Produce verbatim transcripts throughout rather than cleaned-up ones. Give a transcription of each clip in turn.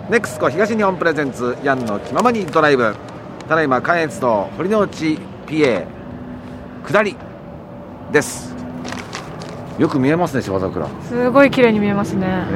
ネクスコ東日本プレゼンツヤンの気ままにドライブ。ただいま関越道堀之内 ピーエー 下りです。よく見えますね、芝桜。 すごい綺麗に見えますね。ね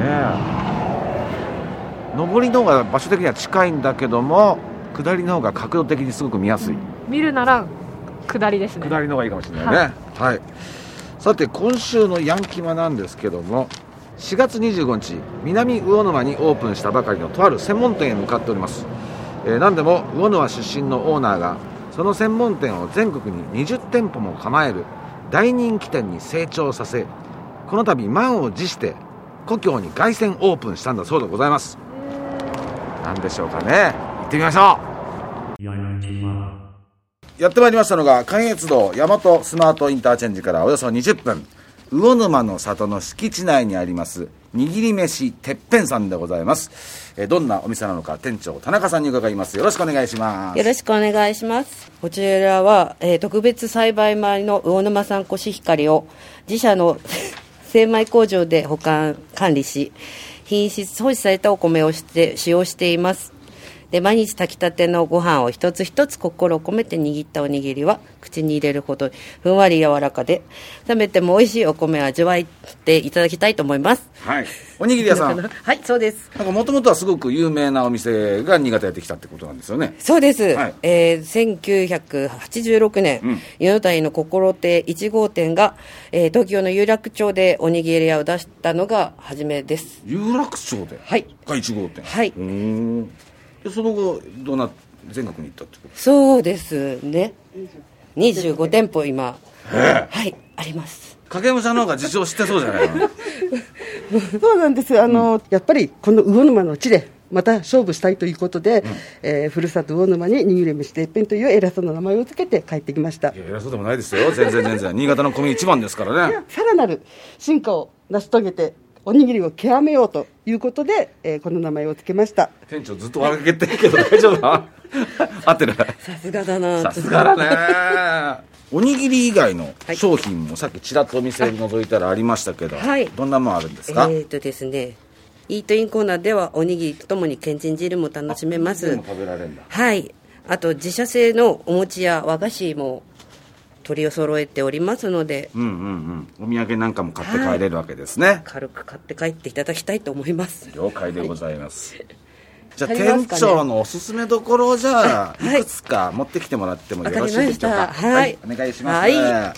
え、上りの方が場所的には近いんだけども、下りの方が角度的にすごく見やすい、うん、 見るなら下りですね。 下りの方がいいかもしれないね。はい、はい、さて今週のヤンキマなんですけども、しがつにじゅうごにち南魚沼にオープンしたばかりのとある専門店へ向かっております。えー、何でも魚沼出身のオーナーがその専門店を全国ににじゅってんぽも構える大人気店に成長させ、この度満を持して故郷に凱旋オープンしたんだそうでございます。何でしょうかね。行ってみましょう。やってまいりましたのが関越道大和スマートインターチェンジからおよそにじゅっぷん、魚沼の里の敷地内にあります握り飯てっぺんさんでございます。えー、どんなお店なのか店長田中さんに伺います。よろしくお願いします。 よろしくお願いします。こちらは、えー、特別栽培米の魚沼産コシヒカリを自社の精米工場で保管管理し、品質保持されたお米をして使用しています。で、毎日炊きたてのご飯を一つ一つ心を込めて握ったおにぎりは口に入れるほどふんわり柔らかで、冷めても美味しいお米を味わっていただきたいと思います。 はい、おにぎり屋さんはい、そうです。 なんかもともとはすごく有名なお店が新潟やってきたってことなんですよね。 そうです。はい、えー、せんきゅうひゃくはちじゅうろくねん、うん、湯の谷の心亭いち号店が、えー、東京の有楽町でおにぎり屋を出したのが初めです。 有楽町で、 はい、 がいち号店。 はい。 うーん、でその後どうな全国に行ったってこと？ そうですね、にじゅうごてんぽ今、はい、あります。 影武者の方が事情知ってそうじゃないの？ そうなんです。あの、うん、やっぱりこの魚沼の地でまた勝負したいということで、うん、えー、ふるさと魚沼に握り飯てっぺんという偉そうな名前をつけて帰ってきました。 いや、偉そうでもないですよ、全然全然新潟の米一番ですからね。 さらなる進化を成し遂げておにぎりを極めようということで、えー、この名前をつけました。 店長ずっと笑けてるけど大丈夫か？合ってる？ さすがだな。 さすがだね。おにぎり以外の商品もさっきちらっとお店を覗いたらありましたけど、はい、どんなもんあるんですか？ えーとですね、イートインコーナーではおにぎりとともにけんちん汁も楽しめます。 でも食べられるんだ。 はい。あと自社製のお餅や和菓子も取りを揃えておりますので、 うんうんうん、お土産なんかも買って帰れるわけですね。はい、 軽く買って帰っていただきたいと思います。 了解でございます。はい、じゃあ店長のおすすめどころをじゃあ、はい、いくつか持ってきてもらってもよろしいでしょうか？ はい、はい、 お願いします。 はい、はい、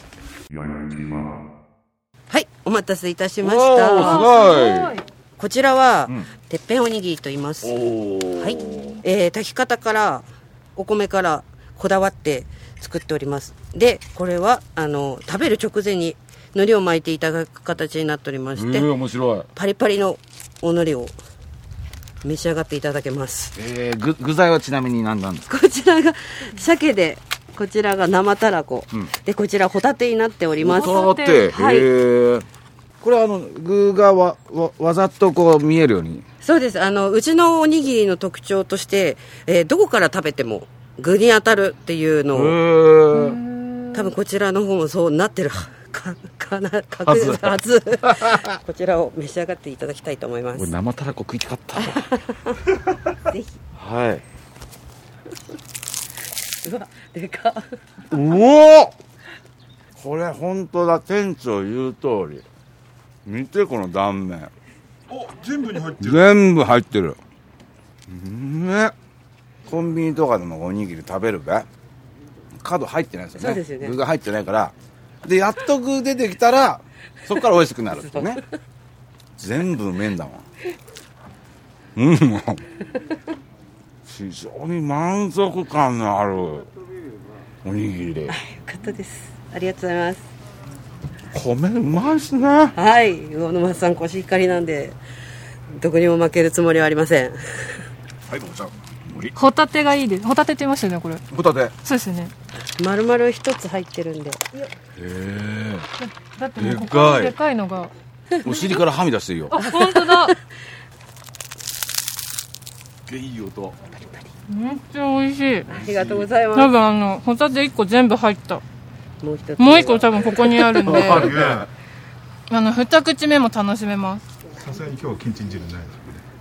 お待たせいたしました。すごい。こちらは、うん、てっぺんおにぎりと言います。はい、えー、炊き方からお米からこだわって作っております。で、これはあの食べる直前に海苔を巻いていただく形になっておりまして、えー、面白い。 パリパリのお海苔を召し上がっていただけます。 えー、具, 具材はちなみに何なんですか？ こちらが鮭で、こちらが生たらこ、うん、でこちらホタテになっております。 ホタテ、はい、これはあの具が わ, わ, わざとこう見えるように。 そうです。あのうちのおにぎりの特徴として、えー、どこから食べても具に当たるっていうのを、多分こちらの方もそうなってるかかな確実はずこちらを召し上がっていただきたいと思います。 生たらこ食いたかったぜひ。はい。 うわ、でかっ。 うお、これ本当だ、店長言う通り。見てこの断面。 お、全部に入ってる。 全部入ってる。ね、コンビニとかでもおにぎり食べるべ、角入ってないですよね。 そうですよね。 具が入ってないから、でやっと具出てきたらそこから美味しくなるってね。全部麺だもん。うん。非常に満足感のあるおにぎりで。よかったです。ありがとうございます。 米うまいですね。 はい、魚沼産コシヒカリなんでどこにも負けるつもりはありません。 はい、どうぞ。 ホタテがいいです。ホタテって言いましたよね、これ。 ホタテ。 そうですね。 丸々一つ入ってるんで。へえ。 だってもうここにでかいのが。 お尻からはみ出してるよ。 あ、本当だ。 いい音。 めっちゃ美味しい。 ありがとうございます。 多分あのホタテ一個全部入った。 もう一つ。 もう一個多分ここにあるんで。あの二口目も楽しめます。 さすがに今日はけんちん汁ないですあ、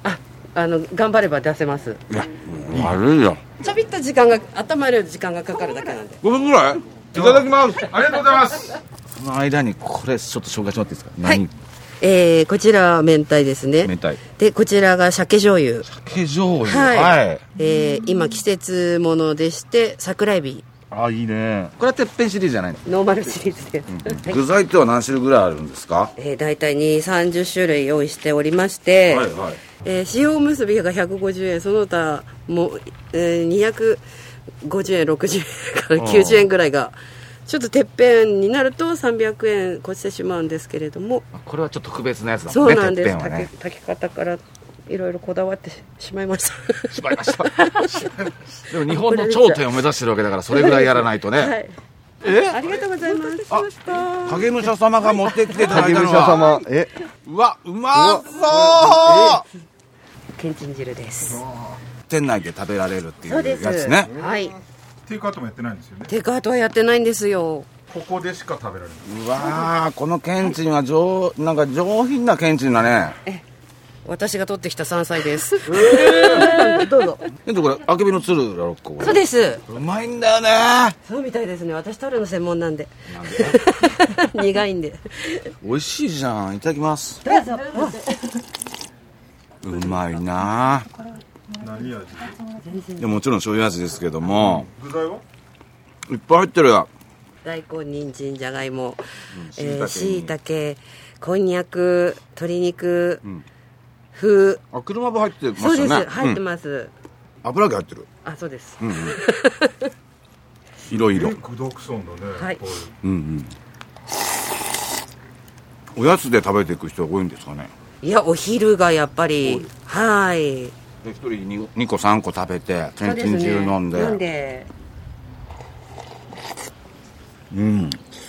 あの頑張れば出せます。 いや悪いよ。 ちょびっと時間が頭より時間がかかるだけなんで。 ごふんぐらいいただきます。ありがとうございます。その間にこれちょっと紹介してもらっていいですか。 はい何えー、こちらは明太ですね。 明太でこちらが鮭醤油。 鮭醤油。 はい、 はい、 えー、今季節ものでして桜エビ。 あ、いいね。これはてっぺんシリーズじゃないの。 ノーマルシリーズです、 うん、具材っては何種類ぐらいあるんですか。 えー、大体にじゅう、さんじゅっ種類用意しておりまして、 はいはい、 えー、塩おむすびがひゃくごじゅうえん、その他も、えー、にひゃくごじゅうえん、ろくじゅうえんからきゅうじゅうえんぐらいがちょっとてっぺんになるとさんびゃくえん越してしまうんですけれども、 これはちょっと特別なやつだもそんね。 うなんです、 てっぺんはね、 炊き方からいろいろこだわってしまいましたしまいましたでも日本の頂点を目指してるわけだからそれぐらいやらないとね、はい、えありがとうございます。 あ、影武者様が持ってきていただいたのは影武者様、えうわ、うまそうけんちん汁です。 店内で食べられるっていうやつね。 はい、 テイクアウトもやってないんですよね。 テイクアウトはやってないんですよ。 ここでしか食べられない。 うわー、このけんちんは上なんか上品なけんちんだね。 え私が取ってきた山菜です。 えー、どうぞ。えっとこれあけびのつるやろここ。 そうです。 うまいんだよね。 そうみたいですね。私取るの専門なんで。なんで苦いんで。 美味しいじゃん。いただきます。 どうぞ。 うまいな。 何味？ でもちろん醤油味ですけども。 具材はいっぱい入ってるよ。 大根、人参、じゃがいも、 うん、 えー、しいたけ、こんにゃく、鶏肉、 うん、 風。 あ、車も入ってますよね。 そうです。入ってます。うん、 油揚げ入ってる。 あ、そうです。 うんうん、いろいろ。 具だくさんだね。 はい。 うんうん。おやつで食べていく人が多いんですかね。 いや、お昼がやっぱり、はい。 で一人ににこさんこ食べてけんちん汁飲んで。 飲んで。 うん。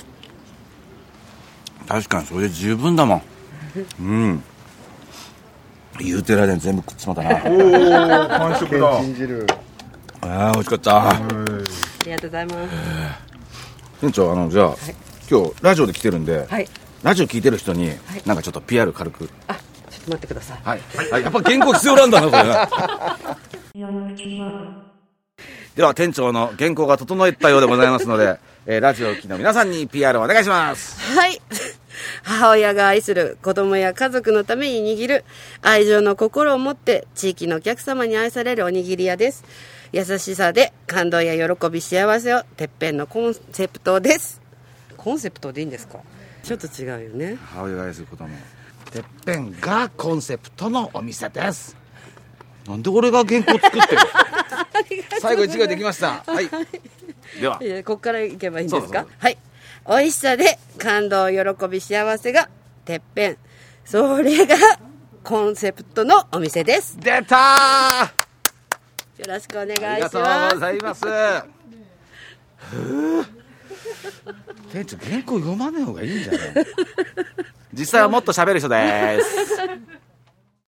確かにそれで十分だもん。うん。言うてる間に全部食っちまったな。 おお、完食だ。 けんちん汁。 ああ、美味しかった。ありがとうございます。 店長、あのじゃあ、はい、今日ラジオで来てるんで、 はい、 ラジオ聞いてる人に、はい、なんかちょっと ピーアール 軽く。 あ、ちょっと待ってください。 はい。はい、やっぱ原稿必要なんだなこれな。では店長の原稿が整ったようでございますので、えー、ラジオを聴きの皆さんに ピーアール をお願いします。 はい。母親が愛する子供や家族のために握る愛情の心を持って地域のお客様に愛されるおにぎり屋です。優しさで感動や喜び幸せをてっぺんのコンセプトです。コンセプトでいいんですか？ちょっと違うよね。 母親が愛する子供てっぺんがコンセプトのお店です。なんで俺が原稿作ってる最後一行できました。はい、ではここからいけばいいんですか？そうそうそう、はい。美味しさで感動喜び幸せがてっぺん、それがコンセプトのお店です。 出たー。 よろしくお願いします。 ありがとうございます。店長原稿読まない方がいいんじゃない実際はもっと喋る人です